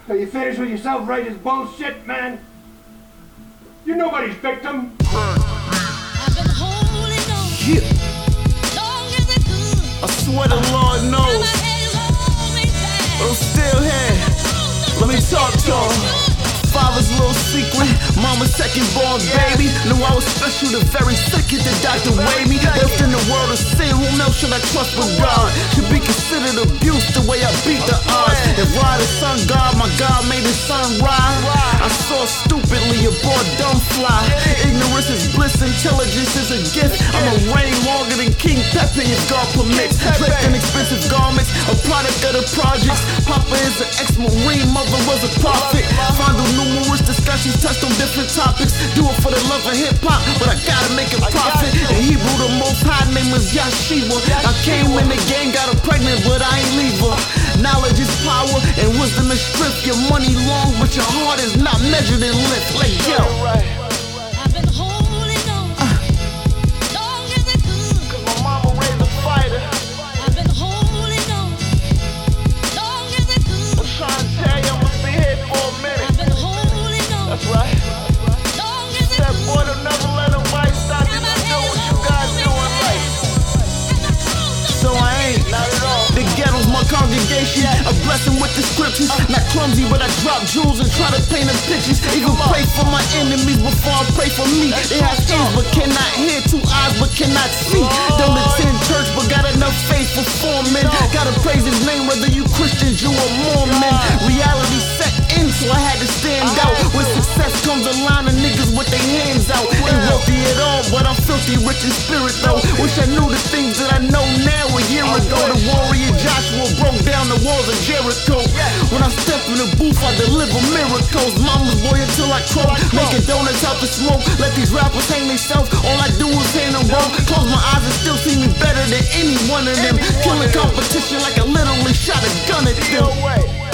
So you finished with your self-righteous bullshit, man? You're nobody's victim. I've been holding on. Yeah. Long as it could. I swear the Lord Now knows, my head is always but bad. I'm still here. Let me talk to him. Father's little secret, mama's second born baby. Knew I was special the very second the doctor weighed me. Birthed in the world of sin, whom else should I trust but God? Should be considered abuse the way I beat the odds. If I the sun God, my God made the sun rise. I saw stupidly, a boy dumb fly. Ignorance is bliss, intelligence is a gift. I'ma reign longer than King Pepe if God permits. Draped in expensive garments, a product of the projects. Papa is an ex-marine, mother was a prophet. Fondle numerous discussions touched on different topics. Do it for the love of hip-hop, but I gotta make a profit. In Hebrew, the most high name is Yahshua. I came in the game, got her pregnant, but I ain't leave her. Knowledge is power, and wisdom is strength. Your money long, but your heart is not measured in length. Like yo. I've been holding on. Long as it could. Cause my mama raised a fighter. I've been holding on. Long as it could. I'm trying to tell you, I'ma be here for a minute. I've been holding on. That's right. Long as it That boy could. don't never let nobody stop you from doing what you gotta do in life. So I ain't, not at all. The ghetto's my congregation, a blessing with the scriptures. Not clumsy, but I drop jewels and try to paint them pictures. Even pray for my enemies before I pray for me. They have ears but cannot hear, 2 eyes but cannot see. Don't attend church but got enough faith for 4 men. Gotta praise his name whether you Christian, Jew or Mormon. Reality set in, so I had to stand out. With success comes a line of niggas with their hands out. Ain't wealthy at all, but I'm filthy rich in spirit though. Wish I knew the things that I know now a year ago. The warrior Joshua broke down the walls of Jericho. When I step in the booth, I deliver miracles. Mama's boy until I croak, making donuts out the smoke. Let these rappers hang themselves. All I do is hand them rope. Close my eyes and still see me better than any one of them. Killing competition like I literally shot a gun at them.